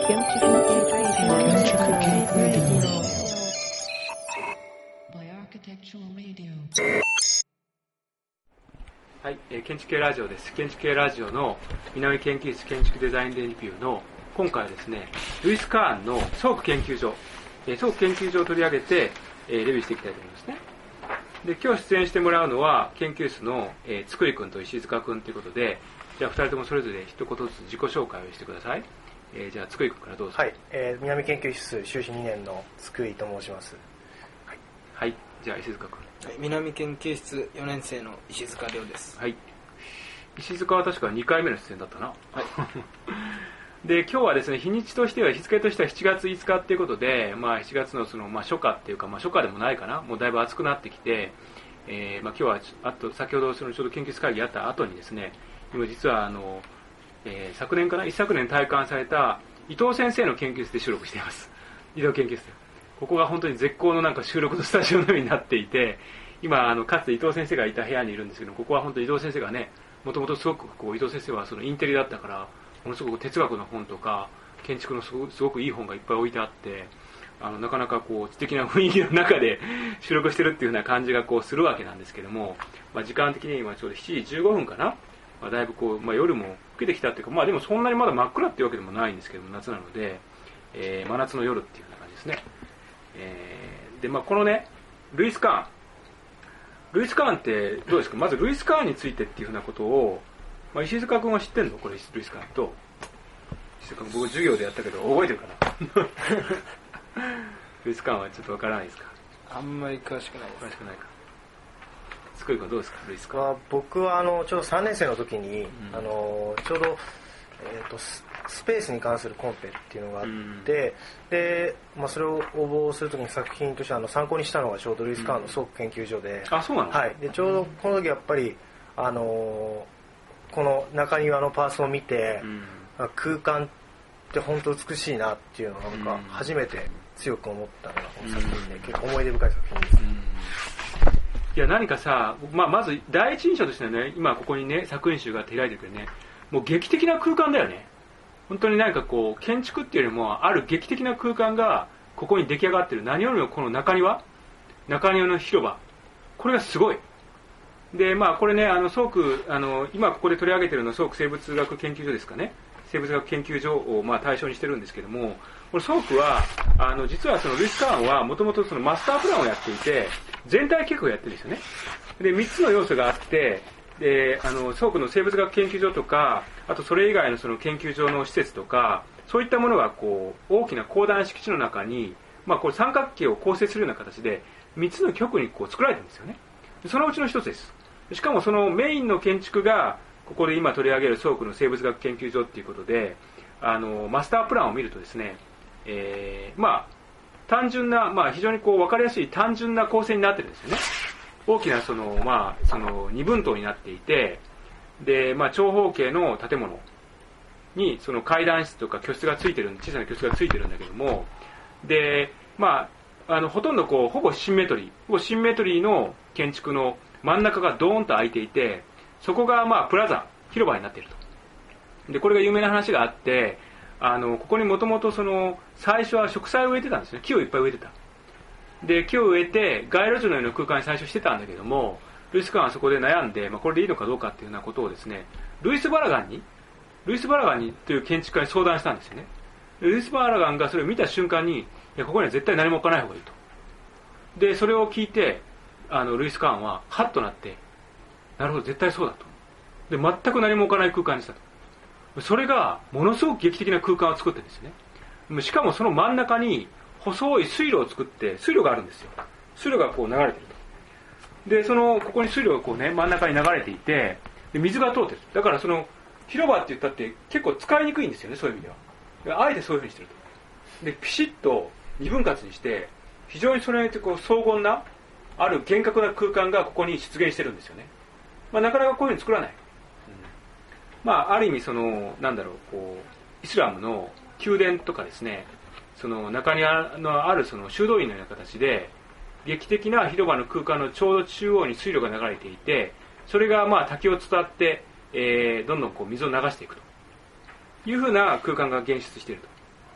はい、建築系ラジオです。建築系ラジオの南研究室建築デザインレビューの今回はですね、ルイス・カーンの倉庫研究所、倉庫研究所を取り上げて、レビューしていきたいと思いますね。で、今日出演してもらうのは研究室の、つくりくんと石塚くんということで、じゃあ2人ともそれぞれ一言ずつ自己紹介をしてください。じゃあつくりくんからどうぞ。 はい、南研究室修士2年のつくりと申します。 はい、はい、じゃあ石塚くん。 はい、南研究室4年生の石塚亮です。 はい。石塚は確か2回目の出演だったな。 はい。 で、今日はですね、日にちとしては、日付としては7月5日っていうことで、7月の初夏っていうか、初夏でもないかな、もうだいぶ暑くなってきて、今日は先ほどちょうど研究室会議あった後にですね、今実は昨年かな、一昨年退官された伊藤先生の研究室で収録しています。伊藤研究室で。ここが本当に絶好のなんか収録のスタジオのようになっていて、今かつて伊藤先生がいた部屋にいるんですけど、ここは本当に伊藤先生がね、もともとすごく伊藤先生はそのインテリだったから、ものすごく哲学の本とか建築のすごくいい本がいっぱい置いてあって、なかなか知的な雰囲気の中で収録してるっていう風な感じがするわけなんですけども、時間的に今ちょうど7時15分かな、だいぶ夜も更けてきたっていうか、でもそんなにまだ真っ暗っていうわけでもないんですけども、夏なので、真夏の夜っていうような感じですね。で、このね、ルイス・カーンってどうですか。まずルイス・カーンについてっていうふうなことを、石塚君は知ってんの？これルイス・カーンと石塚君、僕授業でやったけど覚えてるかなルイス・カーンはちょっとわからないですか？ あんまり詳しくないです。 詳しくないか。つくり君はどうですか、ルイス・カーン？ 僕はちょうど3年生の時に、ちょうど、スペースに関するコンペっていうのがあって、で、それを応募するときに作品として参考にしたのがちょうどルイス・カーンの倉庫研究所で、 あ、そうなの？ はい。でちょうどこの時やっぱりこの中庭のパーツを見て、空間って本当美しいなっていうのをなんか初めて強く思ったのがこの作品で、結構思い出深い作品です。 いや、何かさ、まず第一印象としてはね、今ここにね作品集が手開いてるけどね、もう劇的な空間だよね。本当に何か建築っていうよりもある劇的な空間がここに出来上がってる。何よりもこの中庭の広場、これがすごい。で、これね、今ここで取り上げてるのは倉庫生物学研究所ですかね。生物学研究所を対象にしてるんですけども、この倉庫は実はそのルイス・カーンはもともとそのマスタープランをやっていて、全体計画をやってるんですよね。で、3つの要素があって、で、倉庫の生物学研究所とか、あとそれ以外のその研究所の施設とか、そういったものが大きな広大な敷地の中に、これ三角形を構成するような形で3つの局に作られてるんですよね。そのうちの一つです。しかもそのメインの建築がここで今取り上げる倉庫の生物学研究所っていうことで、マスタープランを見るとですね、単純な、非常に分かりやすい単純な構成になってるんですよね。大きなその二分棟になっていて、で、長方形の建物にその階段室とか居室がついてる、小さな居室がついてるんだけども、で、ほとんどほぼシンメトリーの建築の真ん中がドーンと空いていて、そこがプラザ、広場になっていると。で、これが有名な話があって、ここにもともと最初は植栽を植えてたんですね。木をいっぱい植えてた。で、木を植えて街路樹のような空間に最初してたんだけども、ルイス・カーンはそこで悩んで、これでいいのかどうかっていうようなことをですね、ルイス・バラガンにという建築家に相談したんですよね。ルイス・バラガンがそれを見た瞬間に、いや、ここには絶対何も置かない方がいいと。で、それを聞いて、ルイス・カーンはハッとなって、なるほど、絶対そうだと。で、全く何も置かない空間にしたと。それがものすごく劇的な空間を作ってるんですよね。しかもその真ん中に細い水路を作って、水路があるんですよ。水路が流れてると。で、ここに水路が真ん中に流れていて、で、水が通ってる。だから広場って言ったって結構使いにくいんですよね、そういう意味では。あえてそういうふうにしてると。で、ピシッと二分割にして、非常にそれによって荘厳な、ある厳格な空間がここに出現してるんですよね。なかなかこういうふうに作らない。ある意味イスラムの宮殿とかですね、中庭のある修道院のような形で、劇的な広場の空間のちょうど中央に水路が流れていて、それが滝を伝って、どんどん水を流していくというふうな空間が現出している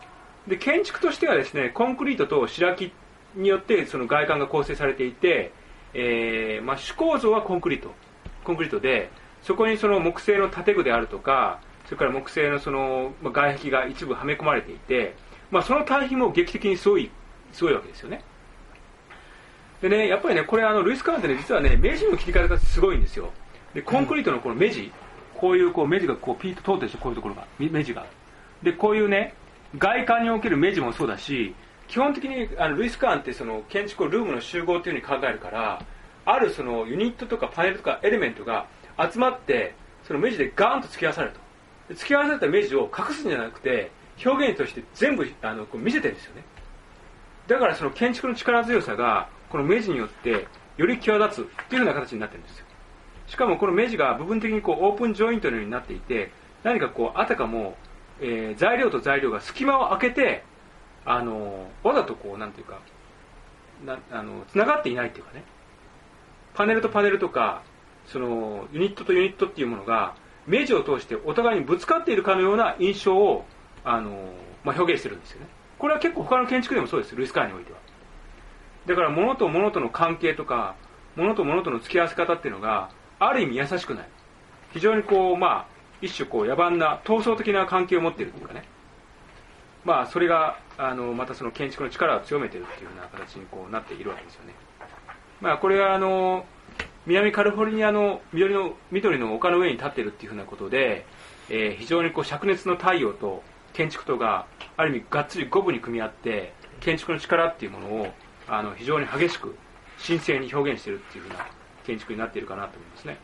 で建築としてはですね、コンクリートと白木によってその外観が構成されていて、主構造はコンクリートで、そこにその木製の建具であるとか、それから木製のその外壁が一部はめ込まれていて、その対比も劇的にすごいわけですよね。でね、やっぱりね、これルイス・カーンってね、実はね、目地の切り方がすごいんですよ。で、コンクリートのこの目地、こういう目地がこうピーッと通ってるでしょ、こういうところが、目地が。で、こういうね、外観における目地もそうだし、基本的にルイス・カーンってその建築をルームの集合というふうに考えるから、あるそのユニットとかパネルとかエレメントが集まって、その目地でガーンと突き合わされると。で突き合わされた目地を隠すんじゃなくて、表現として全部こう見せてるんですよね。だからその建築の力強さがこの目地によってより際立つっていうような形になってるんですよ。しかもこの目地が部分的にこうオープンジョイントのようになっていて、何かこうあたかも、材料と材料が隙間を空けてわざとこうなんていうかつながっていないっていうかね、パネルとパネルとかそのユニットとユニットっていうものが目地を通してお互いにぶつかっているかのような印象を表現してるんですよね。これは結構他の建築でもそうです、ルイス・カーンにおいては。だから物と物との関係とか物と物との付き合わせ方っていうのがある意味優しくない、非常にこう一種こう野蛮な闘争的な関係を持っているというかね、それがまたその建築の力を強めているというような形にこうなっているわけですよね。これは南カリフォルニアの緑の丘の上に立っているっていうふうなことで、非常にこう灼熱の太陽と建築とがある意味がっつり五分に組み合って建築の力っていうものを非常に激しく神聖に表現しているっていうふうな建築になっているかなと思いますね。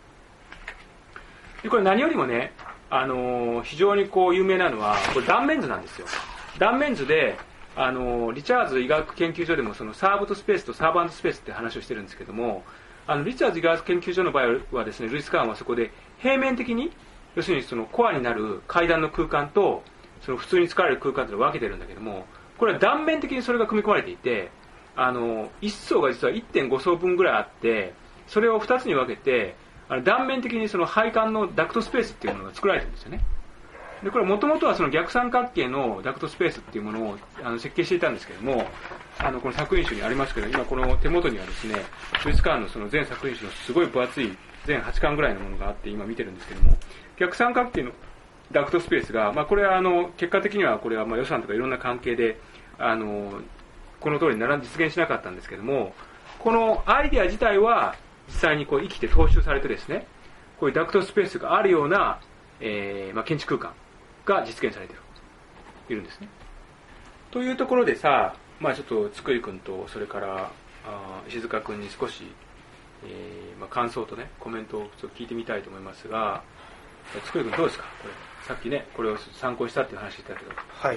でこれ何よりもね、非常にこう有名なのはこれ断面図なんですよ。断面図でリチャーズ医学研究所でもそのサーブとスペースとサーバントスペースって話をしてるんですけども、リチャーズ医学研究所の場合はですね、ルイス・カーンはそこで平面的に要するにそのコアになる階段の空間とその普通に使われる空間というのを分けてるんだけども、これは断面的にそれが組み込まれていて、1層が実は 1.5 層分ぐらいあって、それを2つに分けて断面的にその配管のダクトスペースっていうものが作られてるんですよね。でこれもともとはその逆三角形のダクトスペースっていうものを設計していたんですけども、この作品集にありますけど、今この手元にはですね、ルイス・カーンのその全作品集のすごい分厚い全8巻ぐらいのものがあって今見てるんですけども、逆三角形のダクトスペースが、これは結果的にはこれは予算とかいろんな関係でこの通りに実現しなかったんですけども、このアイデア自体は実際にこう生きて踏襲されてですね、こういうダクトスペースがあるような、建築空間が実現されているんですね。というところでさ、ちょっとつくりくんとそれから石塚くんに少し、感想とねコメントをちょっと聞いてみたいと思いますが、つくりくんどうですか。これさっきねこれを参考にしたっていう話言ったけど、 はい、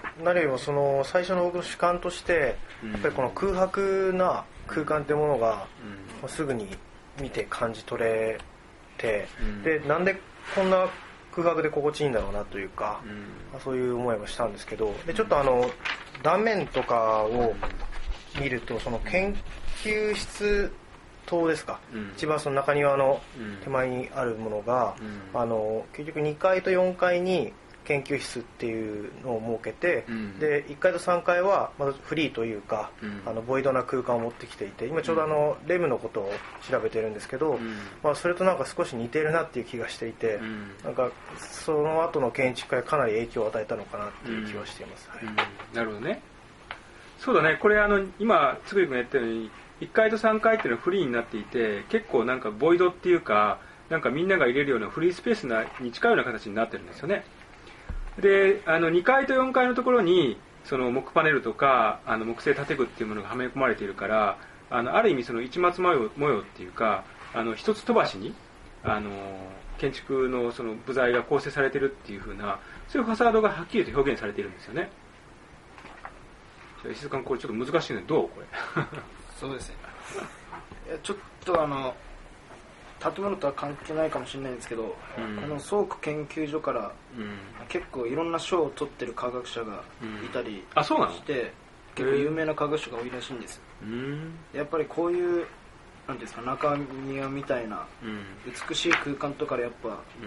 何よりもその最初の僕の主観としてやっぱりこの空白な空間ってものがすぐに見て感じ取れて、でなんでこんな空白で心地いいんだろうなというか、そういう思いもしたんですけど、でちょっと断面とかを見るとその研究室棟ですか、一番その中庭の手前にあるものが、結局2階と4階に研究室っていうのを設けて、で1階と3階はまずフリーというか、ボイドな空間を持ってきていて、今ちょうどレムのことを調べてるんですけど、それとなんか少し似てるなっていう気がしていて、なんかその後の建築家にかなり影響を与えたのかなっていう気はしています。 なるほどね。そうだね、これ今つぐりくんが言ったように1階と3階っていうのはフリーになっていて、結構なんかボイドっていうか、なんかみんなが入れるようなフリースペースに近いような形になってるんですよね。で2階と4階のところにその木パネルとか木製建具っていうものがはめ込まれているから、ある意味その市松模様っていうか一つ飛ばしに建築のその部材が構成されているっていう風な、そういうファサードがはっきりと表現されているんですよね。石塚君、これちょっと難しいのでどうこれそうですね、ちょっと建物とは関係ないかもしれないんですけど、この倉庫研究所から、結構いろんな賞を取ってる科学者がいたりして、結構有名な科学者が多いらしいんです。やっぱりこういうなんですか、中庭みたいな美しい空間とかでやっぱ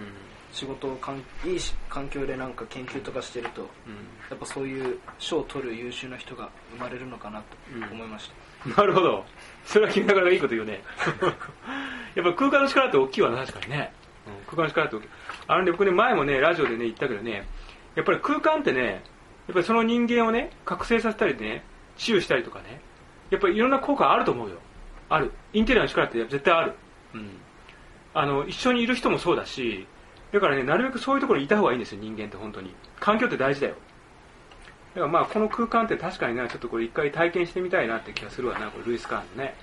仕事をいい環境でなんか研究とかしてると、やっぱそういう賞を取る優秀な人が生まれるのかなと思いました、 なるほど。それは君なかなかいいこと言うねやっぱ空間の力って大きいわな、確かにね、空間の力って大きい。僕ね、前もねラジオでね言ったけどね、やっぱり空間ってね、やっぱりその人間をね覚醒させたりね、治癒したりとかね、やっぱりいろんな効果あると思うよ。ある。インテリアの力って絶対ある。一緒にいる人もそうだし、だからね、なるべくそういうところにいた方がいいんですよ、人間って。本当に環境って大事だよ。だからまあこの空間って確かにね、ちょっとこれ一回体験してみたいなって気がするわな、これルイス・カーンのね。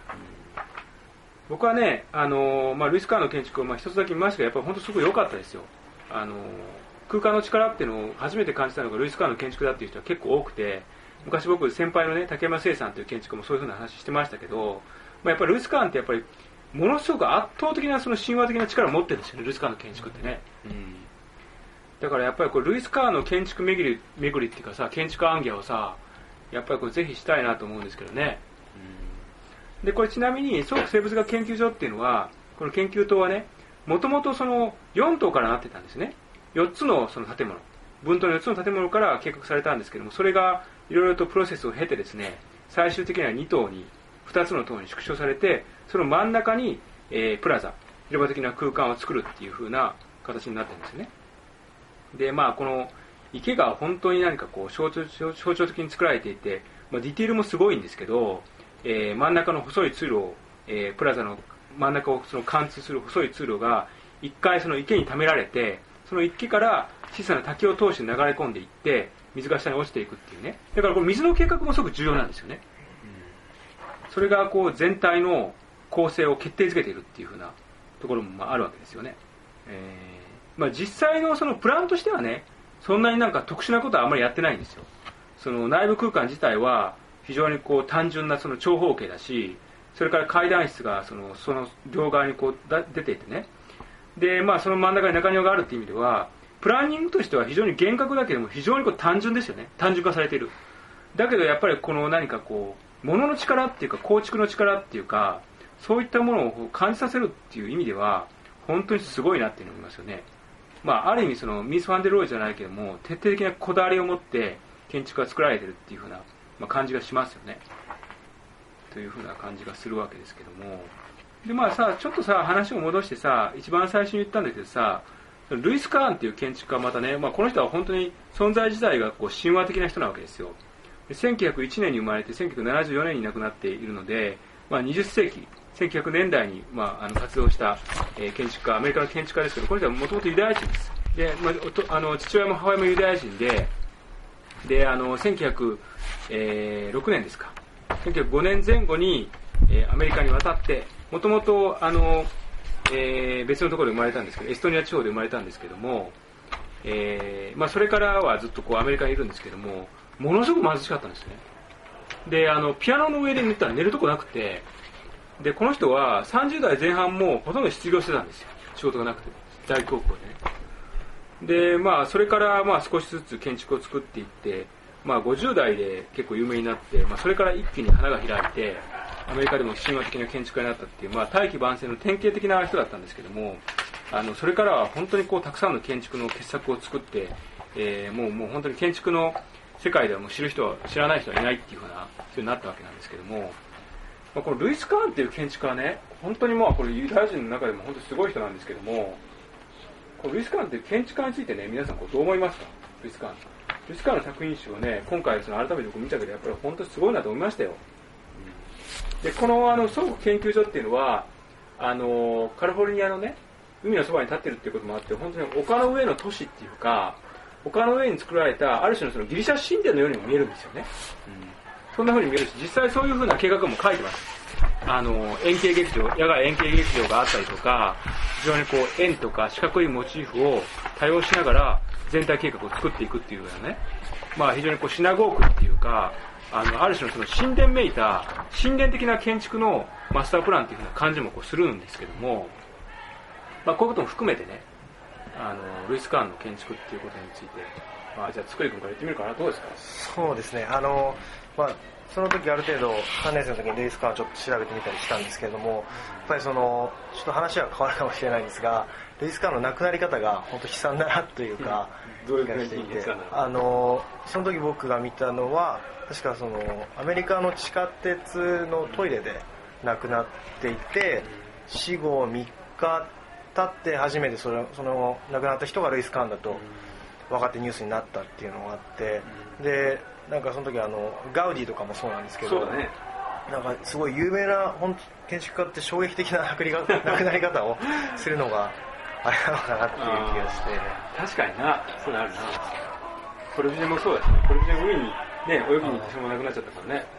僕はね、ルイス・カーンの建築を一つだけ見ましたけど、やっぱり本当すごい良かったですよ。空間の力っていうのを初めて感じたのがルイス・カーンの建築だっていう人は結構多くて、昔僕先輩のね竹山聖さんという建築もそういう風な話してましたけど、やっぱりルイス・カーンってやっぱりものすごく圧倒的なその神話的な力を持ってるんですよね、ルイス・カーンの建築ってね。だからやっぱりこれルイス・カーンの建築巡りっていうかさ、建築アンギャをさ、やっぱりこれぜひしたいなと思うんですけどね。でこれちなみに倉庫生物学研究所っていうのは、この研究棟はね、もともとその4棟からなってたんですね。4つのその建物、分棟の4つの建物から計画されたんですけども、それがいろいろとプロセスを経てですね、最終的には2棟に2つの棟に縮小されて、その真ん中に、プラザ、広場的な空間を作るっていう風な形になってるんですよね。でこの池が本当に何かこう象徴的に作られていて、ディティールもすごいんですけど、真ん中の細い通路を、プラザの真ん中をその貫通する細い通路が一回その池に溜められて、その池から小さな滝を通して流れ込んでいって水が下に落ちていくっていうね。だからこの水の計画もすごく重要なんですよね。それがこう全体の構成を決定づけているっていう風なところもあるわけですよね。実際のそのプランとしてはね、そんなになんか特殊なことはあんまりやってないんですよ。その内部空間自体は非常にこう単純なその長方形だし、それから階段室がその両側にこう出ていてね、でその真ん中に中庭があるっていう意味では、プランニングとしては非常に厳格だけども非常にこう単純ですよね。単純化されている。だけどやっぱりこの何かこう物の力っていうか構築の力っていうか、そういったものを感じさせるっていう意味では本当にすごいなっていうのを思いますよね。ある意味そのミース・ファンデル・ロイじゃないけども、徹底的なこだわりを持って建築が作られているっていう風な、感じがしますよね。という風な感じがするわけですけども、でちょっとさ話を戻してさ、一番最初に言ったんだけどさ、ルイス・カーンっていう建築家はまたね、この人は本当に存在自体がこう神話的な人なわけですよ。1901年に生まれて1974年に亡くなっているので、20世紀1900年代に、活動した、建築家、アメリカの建築家ですけど、この人はもともとユダヤ人です。で、父親も母親もユダヤ人で、1906年ですか、1905年前後に、アメリカに渡って、もともと別のところで生まれたんですけど、エストニア地方で生まれたんですけども、それからはずっとこうアメリカにいるんですけども、ものすごく貧しかったんですね。でピアノの上で寝るとこなくて、でこの人は30代前半もほとんど失業してたんですよ、仕事がなくて、大高校でね。でそれから少しずつ建築を作っていって、50代で結構有名になって、それから一気に花が開いてアメリカでも神話的な建築家になったっていう、大器晩成の典型的な人だったんですけども、それからは本当にこうたくさんの建築の傑作を作って、もう本当に建築の世界ではもう知らない人はいないっていう風になったわけなんですけども、このルイス・カーンっていう建築家はね、本当にこれユダヤ人の中でも本当にすごい人なんですけども、このルイス・カーンっていう建築家についてね、皆さんどう思いますか？ルイス・カーンの作品集をね、今回改めて僕見たけど、やっぱり本当にすごいなと思いましたよ。でこの倉庫研究所っていうのはカリフォルニアのね海のそばに立ってるっていうこともあって、本当に丘の上の都市っていうか、丘の上に作られたある種のそのギリシャ神殿のようにも見えるんですよね。そんな風に見えるし、実際そういう風な計画も書いてます。円形劇場、野外円形劇場があったりとか、非常にこう円とか四角いモチーフを多用しながら全体計画を作っていくっていうようなね、非常にこうシナゴークっていうか、ある種のその神殿めいた神殿的な建築のマスタープランっていう風な感じもこうするんですけども、こういうことも含めてね、ルイス・カーンの建築っていうことについてじゃあ作り君から言ってみるかな。どうですか？ そうですね、その時ある程度3年生の時にルイス・カーンをちょっと調べてみたりしたんですけれども、やっぱりちょっと話は変わるかもしれないんですが、ルイス・カーンの亡くなり方が本当悲惨だなというか、 どういう感じでその時僕が見たのは確かアメリカの地下鉄のトイレで亡くなっていて、死後3日経って初めてその亡くなった人がルイス・カーンだと分かってニュースになったっていうのがあって、でなんかその時ガウディとかもそうなんですけど、 そうだね、 なんかすごい有名な建築家って衝撃的な亡くなり方をするのがあれなのかなっていう気がして。 確かにな、そうなるな。コルビュジエもそうだしね。コルビュジエも海にね泳ぎに行ってそのまま亡くなっちゃったからね。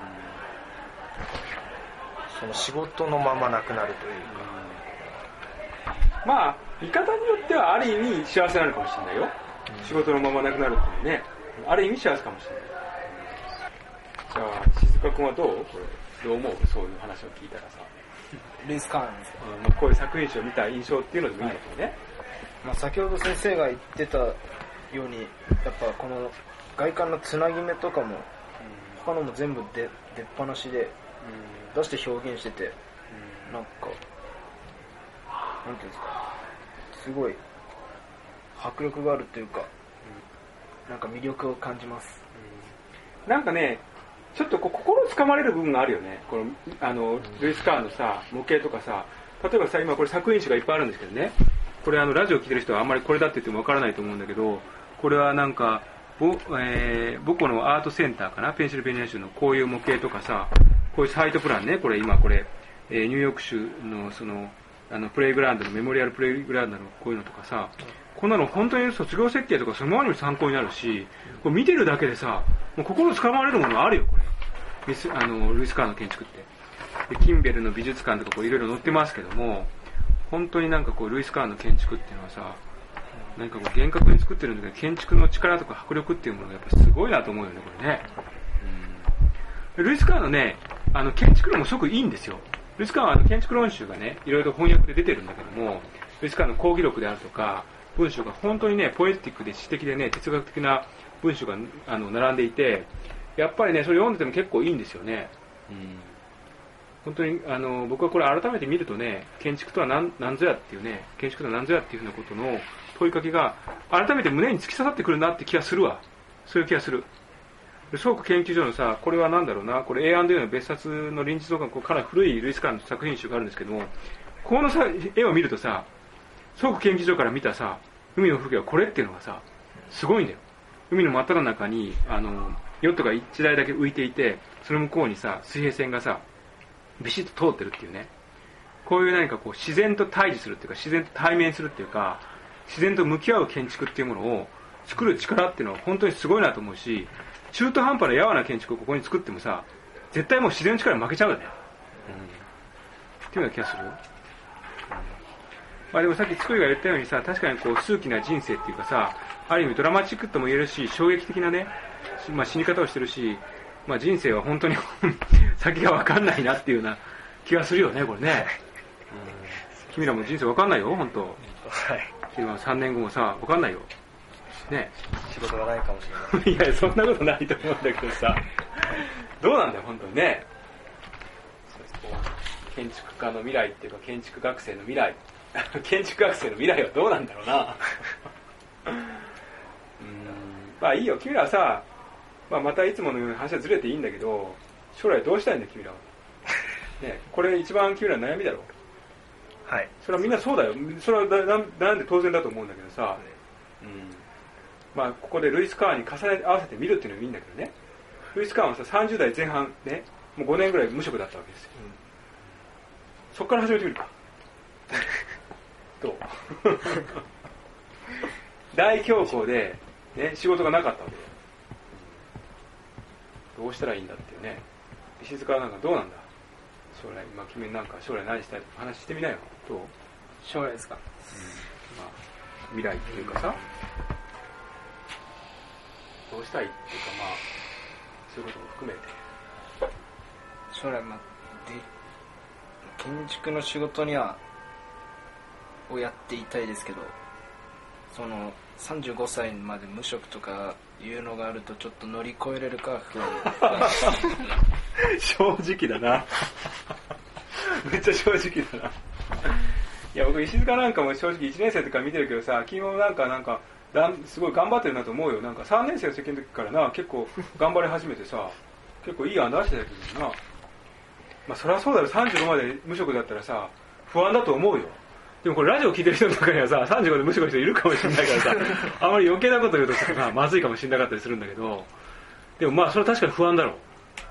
その仕事のまま亡くなるというか、 まあ見方によってはある意味幸せなのかもしれないよ、仕事のまま亡くなるっていうね、ある意味幸せかもしれない。じゃあ静香君はどう思う？そういう話を聞いたらさ。 ルイス・カーンですか？ こういう作品集を見た印象っていうのでもいいんだけどね、 先ほど先生が言ってたように、やっぱこの外観のつなぎ目とかも、他のも全部出っ放しで出して表現してて、なんていうんですか、すごい迫力があるというか、なんか魅力を感じます。 なんかね、ちょっと心つかまれる部分があるよね。このルイス・カーンのさ模型とかさ、例えばさ、今これ作品集がいっぱいあるんですけどね、これラジオ聞いてる人はあんまりこれだって言ってもわからないと思うんだけど、これはなんか母校のアートセンターかな、ペンシルベニア州のこういう模型とかさ、こういうサイトプランね、これ今これ、ニューヨーク州のプレイグラウンドのメモリアルプレイグラウンドのこういうのとかさ、こんなの本当に卒業設計とかそのままにも参考になるし、これ見てるだけでさ、もう心つかまれるものがあるよ、これ。ルイス・カーンの建築って。でキンベルの美術館とかいろいろ載ってますけども、本当になんかルイス・カーンの建築っていうのはさ、何か厳格に作ってるんだけど、建築の力とか迫力っていうものがやっぱすごいなと思うよね、これね。ルイス・カーンのね、建築論もすごくいいんですよ。ルイス・カーンは建築論集がね、いろいろ翻訳で出てるんだけども、ルイス・カーンの講義録であるとか、文章が本当にね、ポエティックで詩的でね、哲学的な文章が並んでいて、やっぱりね、それ読んでても結構いいんですよね。本当に僕はこれ改めて見るとね、建築とは何ぞやっていうね、建築とは何ぞやっていうふうなことの問いかけが改めて胸に突き刺さってくるなって気がするわ。そういう気がする。倉庫研究所のさ、これは何だろうな、これ A&A の別冊の臨時増刊、かなり古いルイス・カーンの作品集があるんですけども、このさ絵を見るとさ、倉庫研究所から見たさ、海の風景はこれっていうのがさ、すごいんだよ。海の真っ只中にヨットが1台だけ浮いていて、その向こうにさ、水平線がさ、ビシッと通ってるっていうね。こういう何か自然と対峙するっていうか、自然と対面するっていうか、自然と向き合う建築っていうものを作る力っていうのは本当にすごいなと思うし、中途半端なやわな建築をここに作ってもさ、絶対もう自然の力に負けちゃうよね。っていうような気がする。まあでもさっきつくりが言ったようにさ、確かに数奇な人生っていうかさ、ある意味ドラマチックとも言えるし、衝撃的なね、死に方をしてるし、人生は本当に先が分かんないなっていうような気がするよね、これね。君らも人生分かんないよ、本当。はい。君は3年後もさ、分かんないよ。ね。 仕事がないかもしれない。 いや、そんなことないと思うんだけどさ、どうなんだよ、本当にね。建築家の未来っていうか、建築学生の未来。建築学生の未来はどうなんだろうな。まあいいよ、君らはさ、またいつものように話はずれていいんだけど、将来どうしたいんだ君らは。ね、これ一番君らの悩みだろ。 はい。 それはみんなそうだよ。それはなんで当然だと思うんだけどさ、ここでルイス・カーンに重ね合わせてみるっていうのもいいんだけどね。ルイス・カーンはさ、30代前半ね、もう5年ぐらい無職だったわけですよ。そっから始めてみるか。どう大恐慌で、ね、仕事がなかったわけで、どうしたらいいんだっていうね。石塚はなんかどうなんだ将来、君なんか将来何したいとか話してみなよ。どう将来ですか、 未来っていうかさ、どうしたいっていうかそういうことも含めて将来建築の仕事をやっていたいですけど、 35歳まで無職とかいうのがあるとちょっと乗り越えれるか不安正直だなめっちゃ正直だな。いや僕石塚なんかも正直1年生とか見てるけどさ、君もなんかすごい頑張ってるなと思うよ。なんか3年生の席の時からな結構頑張り始めてさ、結構いい案出してたけどな。まあそりゃそうだよ、35まで無職だったらさ不安だと思うよ。でもこれラジオ聞いてる人の中にはさ35で無職の人いるかもしれないからさあまり余計なこと言うとさまずいかもしれなかったりするんだけど、でもまあそれは確かに不安だろう、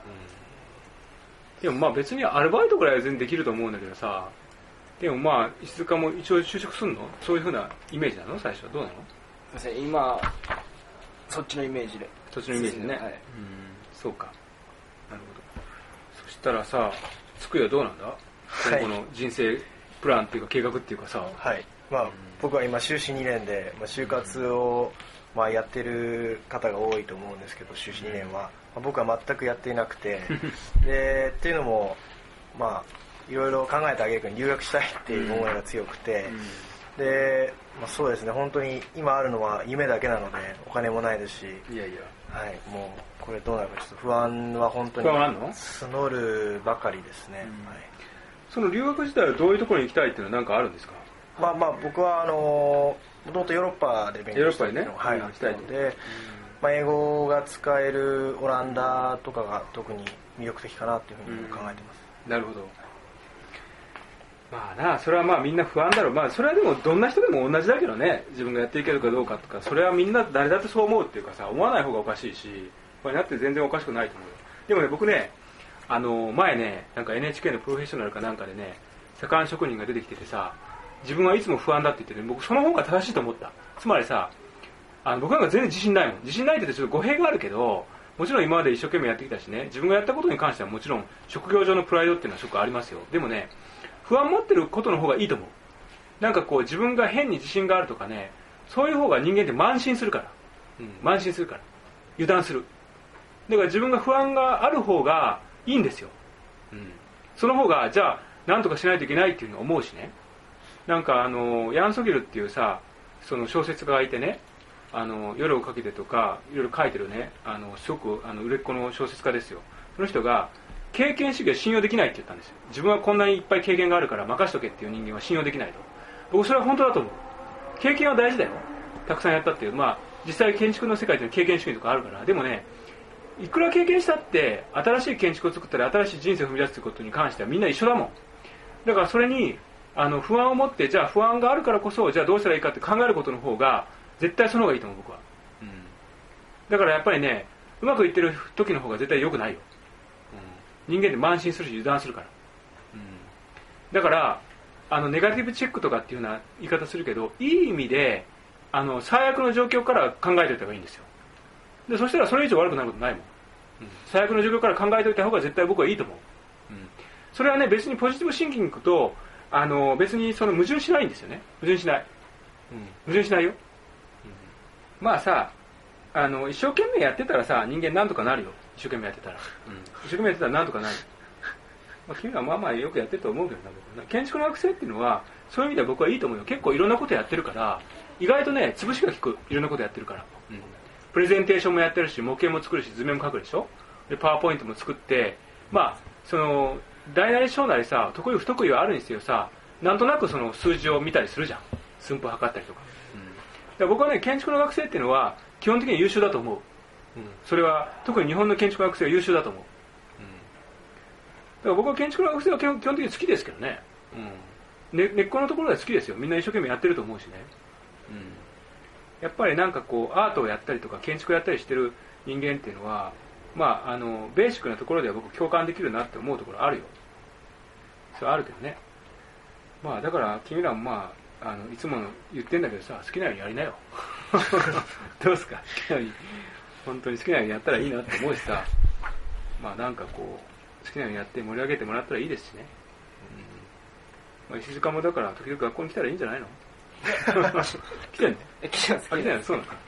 でもまあ別にアルバイトぐらいは全然できると思うんだけどさ、でもまあ石塚も一応就職するの？そういう風なイメージなの？最初はどうなの？ すいません、今そっちのイメージで。 そっちのイメージでね、はい、そうか、なるほど。そしたらさつくよどうなんだ、今後の人生プランっていうか計画っていうかさ。 はい、まあ僕は今修士2年で、就活をまあやってる方が多いと思うんですけど、修士2年は、僕は全くやっていなくてでっていうのもまあいろいろ考えてあげるに留学したいっていう思いが強くて、で、そうですね、本当に今あるのは夢だけなのでお金もないですし、 いやいや、 はい、もうこれどうなるかちょっと不安は本当に募るばかりですね、はい。 その留学自体はどういうところに行きたいっていうのは何かあるんですか？ まあ僕はもともとヨーロッパで勉強しているのが、行きたいので、英語が使えるオランダとかが特に魅力的かなというふうに考えてます。 なるほど。まあな、それはまあみんな不安だろう。まあそれはでもどんな人でも同じだけどね、自分がやっていけるかどうかとか、それはみんな誰だってそう思うっていうかさ、思わない方がおかしいし、これなって全然おかしくないと思うよ。でもね、僕ね、前ね、なんか NHK のプロフェッショナルかなんかでね、左官職人が出てきててさ、自分はいつも不安だって言ってて、僕その方が正しいと思った。つまりさ、僕なんか全然自信ないもん。自信ないって言ってちょっと語弊があるけど、もちろん今まで一生懸命やってきたしね、自分がやったことに関してはもちろん職業上のプライドっていうのはすごくありますよ。でもね、不安持ってることの方がいいと思う。なんかこう自分が変に自信があるとかね、そういう方が人間って慢心するから、慢心するから、油断する。だから自分が不安がある方がいいんですよ、その方がじゃあ何とかしないといけないっていうのを思うしね。なんかヤン・ソギルっていうさ、その小説家がいてね、夜をかけてとかいろいろ書いてるね、すごく売れっ子の小説家ですよ。その人が経験主義は信用できないって言ったんですよ。自分はこんなにいっぱい経験があるから任しとけっていう人間は信用できないと。僕それは本当だと思う。経験は大事だよ、たくさんやったっていう。まあ実際建築の世界って経験主義とかあるから。でもね、いくら経験したって新しい建築を作ったり新しい人生を踏み出すということに関してはみんな一緒だもん。だからそれに不安を持って、じゃあ不安があるからこそじゃあどうしたらいいかって考えることの方が絶対その方がいいと思う、僕は、だからやっぱりね、うまくいってる時の方が絶対良くないよ、人間って慢心するし油断するから、だからネガティブチェックとかっていうような言い方するけど、いい意味で最悪の状況から考えておいた方がいいんですよ。でそしたらそれ以上悪くなることないもん、最悪の状況から考えておいた方が絶対僕はいいと思う、それはね、別にポジティブシンキングと別にその矛盾しないんですよね。矛盾しない、矛盾しないよ、まあさ、一生懸命やってたらさ、人間なんとかなるよ。一生懸命やってたら、一生懸命やってたらなんとかなる。君はまあまあよくやってると思うけどな、僕建築の学生っていうのはそういう意味では僕はいいと思うよ。結構いろんなことやってるから意外とね、潰しが効く。いろんなことやってるから、プレゼンテーションもやってるし、模型も作るし、図面も書くでしょ。でパワーポイントも作って、まあその大なり小なりさ、得意不得意はあるにせよさ、なんとなくその数字を見たりするじゃん。寸法測ったりとか、だから僕はね、建築の学生っていうのは基本的に優秀だと思う、それは特に日本の建築の学生は優秀だと思う、だから僕は建築の学生は基本的に好きですけどね、根っこのところは好きですよ。みんな一生懸命やってると思うしね、やっぱりなんかこうアートをやったりとか建築をやったりしてる人間っていうのは、まあベーシックなところでは僕共感できるなって思うところあるよ。それはあるけどね。まあだから君らもまあいつも言ってんだけどさ、好きなようにやりなよどうすか、好きなように、本当に好きなようにやったらいいなって思うしさ、まあなんかこう好きなようにやって盛り上げてもらったらいいですしね、まあ、石塚もだから時々学校に来たらいいんじゃないの来てんの？ 来てます。 来てないの？そうなのか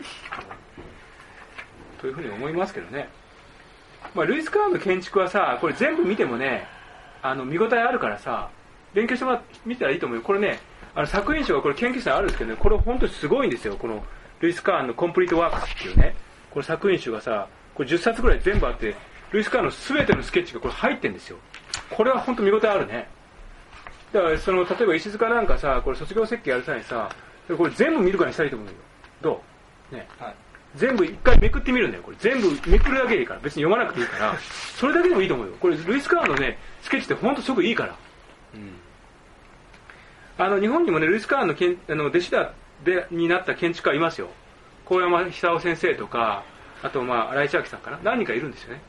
というふうに思いますけどね。まあルイス・カーンの建築はさ、これ全部見てもね、見応えあるからさ、勉強して見たらいいと思うよ。これね、作品賞がこれ研究室にあるんですけどね、これ本当にすごいんですよ。このルイス・カーンのコンプリートワークスっていうね、この作品集がさ、これ10冊ぐらい全部あって、ルイス・カーンの全てのスケッチがこれ入ってるんですよ。これは本当見応えあるね。だから例えば石塚なんかさ、これ卒業設計やる際にさ、これ全部見るからにしたらいいと思うよ。どうね、はい、全部一回めくってみるんだよ。これ全部めくるだけでいいから、別に読まなくていいから、それだけでもいいと思うよ。これルイス・カーンのねスケッチって本当すごくいいから。日本にもねルイス・カーンの弟子になった建築家いますよ。高山久夫先生とか、あと新井千秋さんかな、何人かいるんですよね。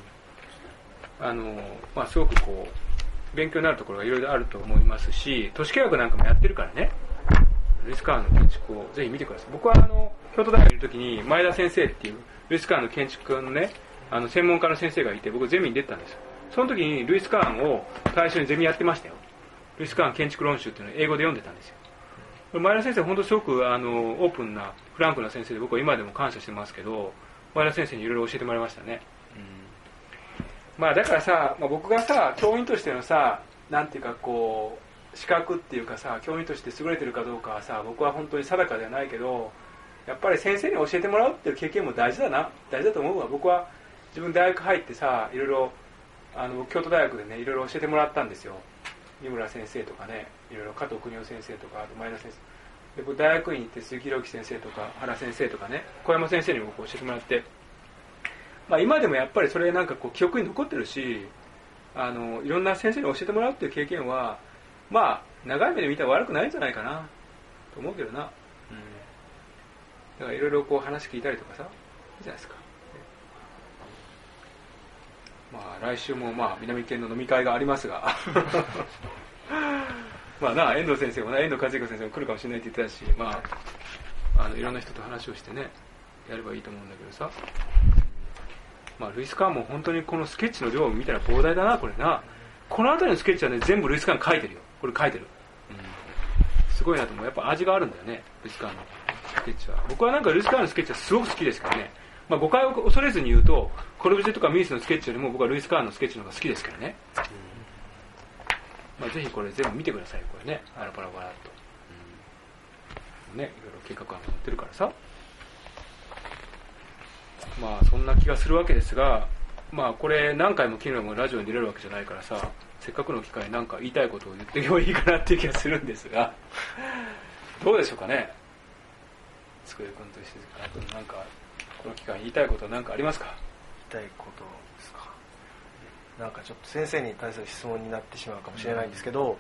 すごくこう勉強になるところがいろいろあると思いますし、都市計画なんかもやってるからね、ルイス・カーンの建築をぜひ見てください。僕は京都大学にいる時に前田先生っていうルイス・カーンの建築のね専門家の先生がいて、僕ゼミに出てたんですよ。その時にルイス・カーンを対象にゼミやってましたよ。ルイス・カーン建築論集っていうのを英語で読んでたんですよ。前田先生本当すごくオープンなフランクな先生で、僕は今でも感謝してますけど、前田先生にいろいろ教えてもらいましたね。だからさ、僕がさ教員としてのさ、なんていうかこう資格っていうかさ、教員として優れてるかどうかはさ、僕は本当に定かではないけど、やっぱり先生に教えてもらうっていう経験も大事だと思うわ。僕は自分大学入ってさ、いろいろ京都大学でねいろいろ教えてもらったんですよ。三村先生とかね、いろいろ加藤邦夫先生とか、あと前田先生で、僕大学院に行って鈴木宏樹先生とか原先生とかね、小山先生にも教えてもらって、今でもやっぱりそれなんかこう記憶に残ってるし、いろんな先生に教えてもらうっていう経験は長い目で見たら悪くないんじゃないかなと思うけどな。だからいろいろこう話聞いたりとかさ、いいじゃないですか。来週も南県の飲み会がありますが遠藤先生もね、遠藤和彦先生も来るかもしれないって言ってたし、いろんな人と話をしてねやればいいと思うんだけどさ、ルイス・カーンも本当にこのスケッチの量を見たら膨大だな、これな。この辺りのスケッチはね全部ルイス・カーン書いてるよ。これ書いてる、すごいなと思う。やっぱ味があるんだよね、ルイス・カーンのスケッチは。僕はなんかルイス・カーンのスケッチはすごく好きですからね。誤解を恐れずに言うと、コルブジェとかミースのスケッチよりも僕はルイス・カーンのスケッチの方が好きですからね。ぜひこれ全部見てください。これね、パラパラパラっと、ね、いろいろ計画案が載ってるからさ、そんな気がするわけですが、これ何回も昨日もラジオに出れるわけじゃないからさ、せっかくの機会に何か言いたいことを言っていけばいいかなっていう気がするんですがどうでしょうかね。つくえ君と石塚君、なんかこの機会に言いたいことは何かありますか？ 言いたいことですか。なんかちょっと先生に対する質問になってしまうかもしれないんですけど、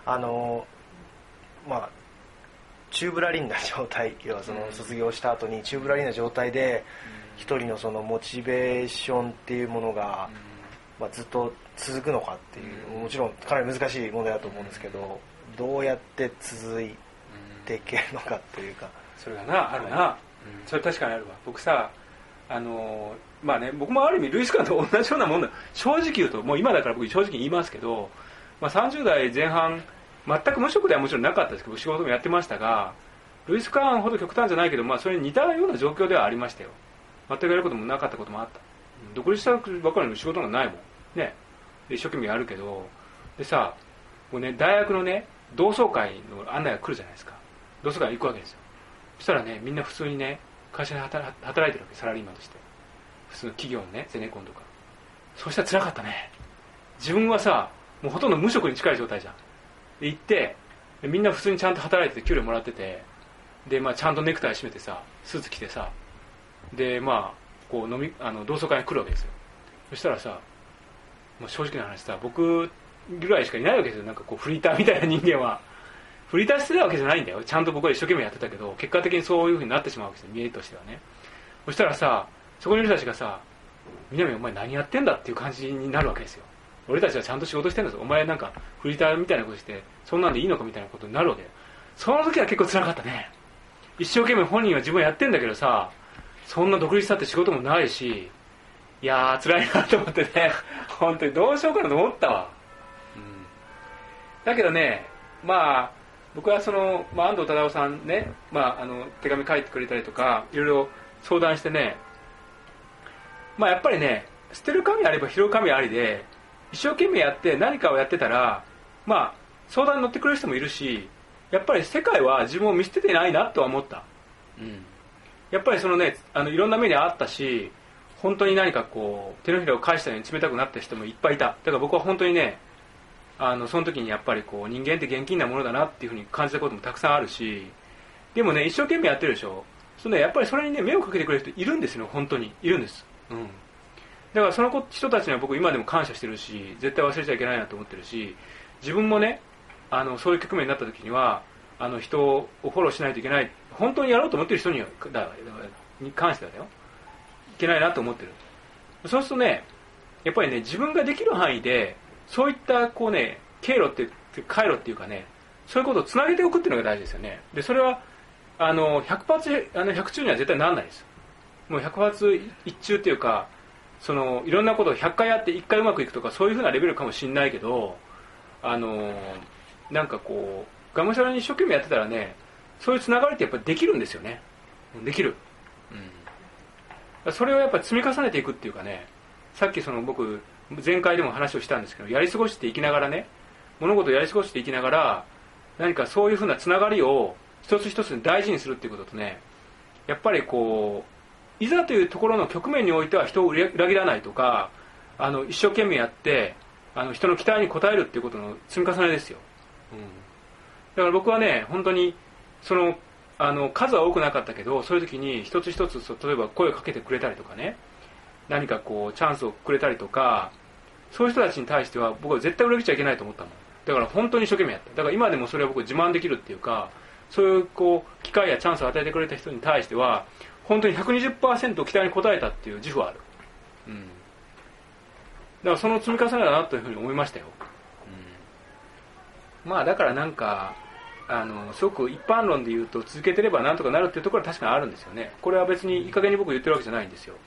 チューブラリンな状態、要はその卒業した後にチューブラリンな状態で一人のそのモチベーションっていうものがずっと続くのかっていう、もちろんかなり難しい問題だと思うんですけど、どうやって続いていけるのかというか。 それがな、あるな、それ確かにあるわ。僕さ、僕もある意味ルイス・カーンと同じようなもんだ。正直言うと、もう今だから僕正直言いますけど、30代前半全く無職ではもちろんなかったですけど、仕事もやってましたが、ルイス・カーンほど極端じゃないけど、それに似たような状況ではありましたよ。全くやることもなかったこともあった。独立したばかりの仕事がないもんね。で一生懸命やるけど、でさ、もうね、大学のね同窓会の案内が来るじゃないですか。同窓会行くわけですよ。そしたらね、みんな普通にね会社で働いてるわけ、サラリーマンとして。普通の企業のね、ゼネコンとか。そうしたら辛かったね。自分はさ、もうほとんど無職に近い状態じゃん。で行ってみんな普通にちゃんと働いてて給料もらってて、でちゃんとネクタイ締めてさ、スーツ着てさ、でこう同窓会に来るわけですよ。そしたらさ、もう正直な話さ、僕ぐらいしかいないわけですよ。なんかこうフリーターみたいな人間は。フリーターしてたわけじゃないんだよ。ちゃんと僕は一生懸命やってたけど、結果的にそういう風になってしまうわけですよ、見えとしてはね。そしたらさ、そこにいる人たちがさ、南お前何やってんだっていう感じになるわけですよ。俺たちはちゃんと仕事してるんですよ。お前なんかフリーターみたいなことしてそんなんでいいのかみたいなことになるわけよ。その時は結構辛かったね。一生懸命本人は自分はやってんだけどさ、そんな独立したって仕事もないし、いやー辛いなと思ってね、本当にどうしようかなと思ったわ。だけどね、僕はその、安藤忠雄さんね、手紙書いてくれたりとかいろいろ相談してね、やっぱりね、捨てる神あれば拾う神ありで、一生懸命やって何かをやってたら、相談に乗ってくれる人もいるし、やっぱり世界は自分を見捨ててないなとは思った。 やっぱりそのねいろんな目にあったし、本当に何かこう手のひらを返したように冷たくなった人もいっぱいいた。だから僕は本当にねその時にやっぱりこう人間って現金なものだなっていうふうに感じたこともたくさんあるし、でもね一生懸命やってるでしょ。やっぱりそれにね目をかけてくれる人いるんですよ。本当にいるんです、だからその人たちには僕今でも感謝してるし、絶対忘れちゃいけないなと思ってるし、自分もねそういう局面になった時には人をフォローしないといけない、本当にやろうと思ってる人に関してはだよ、いけないなと思ってる。そうするとねやっぱりね自分ができる範囲でそういったこうね経路って回路っていうかね、そういうことをつなげておくっていうのが大事ですよね。でそれは100発100中には絶対ならないです。もう100発1中っていうか、いろんなことを100回やって1回うまくいくとかそういう風なレベルかもしれないけど、なんかこうがむしゃらに一生懸命やってたらね、そういうつながりってやっぱりできるんですよね。できる、それをやっぱり積み重ねていくっていうかね、さっき僕前回でも話をしたんですけど、やり過ごしていきながらね、物事をやり過ごしていきながら何かそういう風なつながりを一つ一つ大事にするっていうこととね、やっぱりこういざというところの局面においては人を裏切らないとか、一生懸命やって人の期待に応えるっていうことの積み重ねですよ、だから僕はね本当に数は多くなかったけど、そういう時に一つ一つ例えば声をかけてくれたりとかね、何かこうチャンスをくれたりとか、そういう人たちに対しては僕は絶対裏切っちゃいけないと思ったもん。だから本当に一生懸命やった。だから今でもそれは僕自慢できるっていうか、そういうこう機会やチャンスを与えてくれた人に対しては本当に 120% 期待に応えたっていう自負はある、だからその積み重ねだなというふうに思いましたよ、まあだからなんかすごく一般論で言うと続けてればなんとかなるっていうところは確かにあるんですよね。これは別にいい加減に僕言ってるわけじゃないんですよ、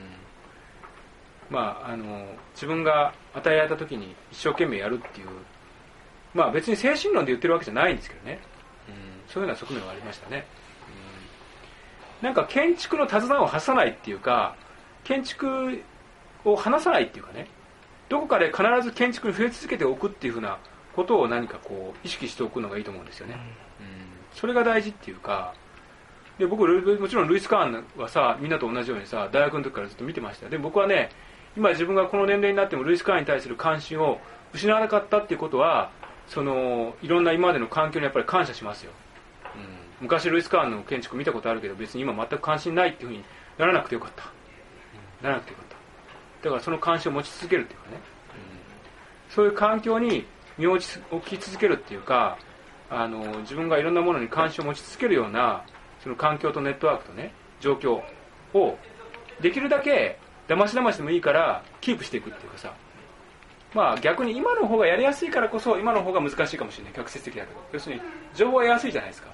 まあ自分が与えられた時に一生懸命やるっていう、まあ別に精神論で言ってるわけじゃないんですけどね、そういうような側面はありましたね、なんか建築の手綱を外さないっていうか、建築を離さないっていうかね、どこかで必ず建築に触れ続けておくっていうふうなことを何かこう意識しておくのがいいと思うんですよね、それが大事っていうか。で僕もちろんルイス・カーンはさ、みんなと同じようにさ大学の時からずっと見てました。で僕はね今自分がこの年齢になってもルイス・カーンに対する関心を失わなかったっていうことは、いろんな今までの環境にやっぱり感謝しますよ、昔ルイス・カーンの建築見たことあるけど別に今全く関心ないっていうふうにならなくてよかった、ならなくてよかった。だからその関心を持ち続けるっていうかね、そういう環境に身を置き続けるっていうか、自分がいろんなものに関心を持ち続けるようなその環境とネットワークとね状況をできるだけだましでもいいからキープしていくっていうかさ、まあ逆に今の方がやりやすいからこそ今の方が難しいかもしれない、逆説的だけど、要するに情報は得やすいじゃないですか、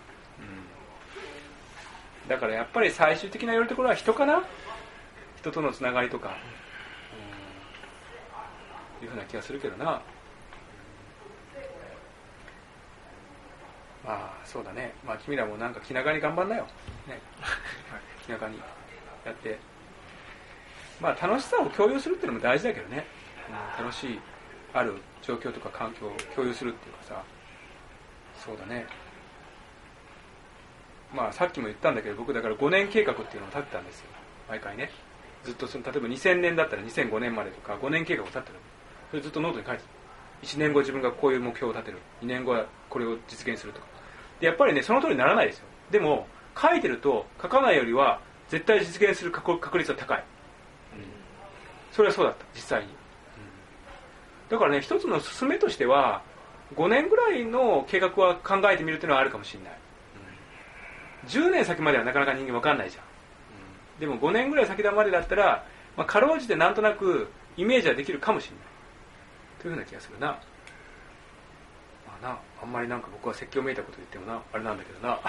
だからやっぱり最終的なよるところは人かな、人とのつながりとか、いうふうな気がするけどな。まあそうだね、まあ君らもなんか気長に頑張んなよ、ね、気長にやって、まあ楽しさを共有するっていうのも大事だけどね、楽しいある状況とか環境を共有するっていうかさ、そうだね。まあさっきも言ったんだけど、僕だから5年計画っていうのを立てたんですよ、毎回ね。ずっと例えば2000年だったら2005年までとか5年計画を立てる。それずっとノートに書いてる。1年後自分がこういう目標を立てる、2年後はこれを実現するとかで、やっぱりねその通りにならないですよ。でも書いてると書かないよりは絶対実現する確率は高い、それはそうだった実際に、だからね一つの勧めとしては5年ぐらいの計画は考えてみるっていうのはあるかもしれない、10年先まではなかなか人間分かんないじゃん、でも5年ぐらい先までだったら、まあ、かろうじてなんとなくイメージはできるかもしれないというふうな気がするな。まあな、あんまりなんか僕は説教めいたこと言ってもなあれなんだけどな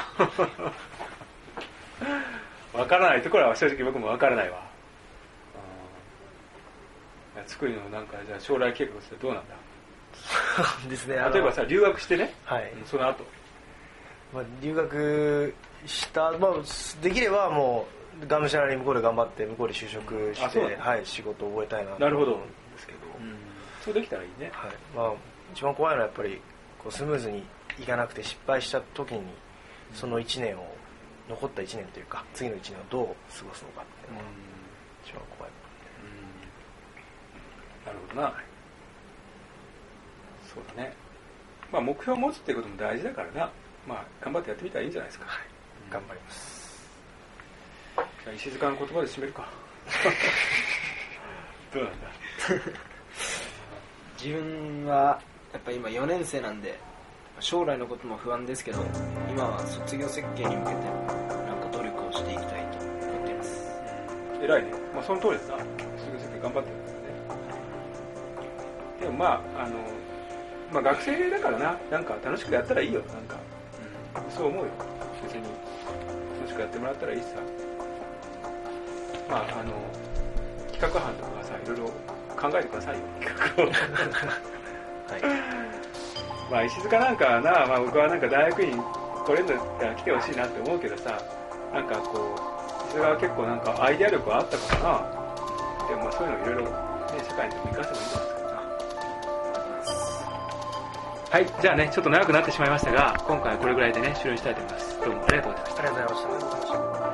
分からないところは正直僕も分からないわ。作りのなんかじゃあ将来計画ってどうなんだですね、 例えばさ留学してね、 はい、 その後、 まあ、留学した、まあ、できればもうがむしゃらに向こうで頑張って向こうで就職して、はい、仕事を覚えたいなと思うんですけど、 そうできたらいいね、 はい、まあ、一番怖いのはやっぱりこうスムーズにいかなくて失敗した時にその1年を残った1年というか次の1年をどう過ごすのかっていうのが一番怖い。 なるほどな。そうだね。まあ目標を持つっていうことも大事だからな。まあ頑張ってやってみたらいいんじゃないですか。 頑張ります。 じゃあ石塚の言葉で締めるか。どうなんだ。 自分はやっぱ今4年生なんで将来のことも不安ですけど、今は卒業設計に向けてなんか努力をしていきたいと思っています。 偉いね。まあその通りですな。卒業設計頑張ってるからね。でもまあ学生だからな、なんか楽しくやったらいいよ、なんか、そう思うよ。別に楽しくやってもらったらいいさ。まあ企画班とかがさ、いろいろ考えてくださいよ、企画を。はい。まあ石塚なんかな、まあ僕はなんか大学院来れるんだったら来てほしいなって思うけどさ、なんかこう石塚は結構なんかアイデア力はあったからな。でもまあそういうのいろいろね、社会にも生かせばいいんじゃないですか。はい、じゃあね、ちょっと長くなってしまいましたが、今回はこれぐらいでね、終了したいと思います。どうもありがとうございました。 ありがとうございました。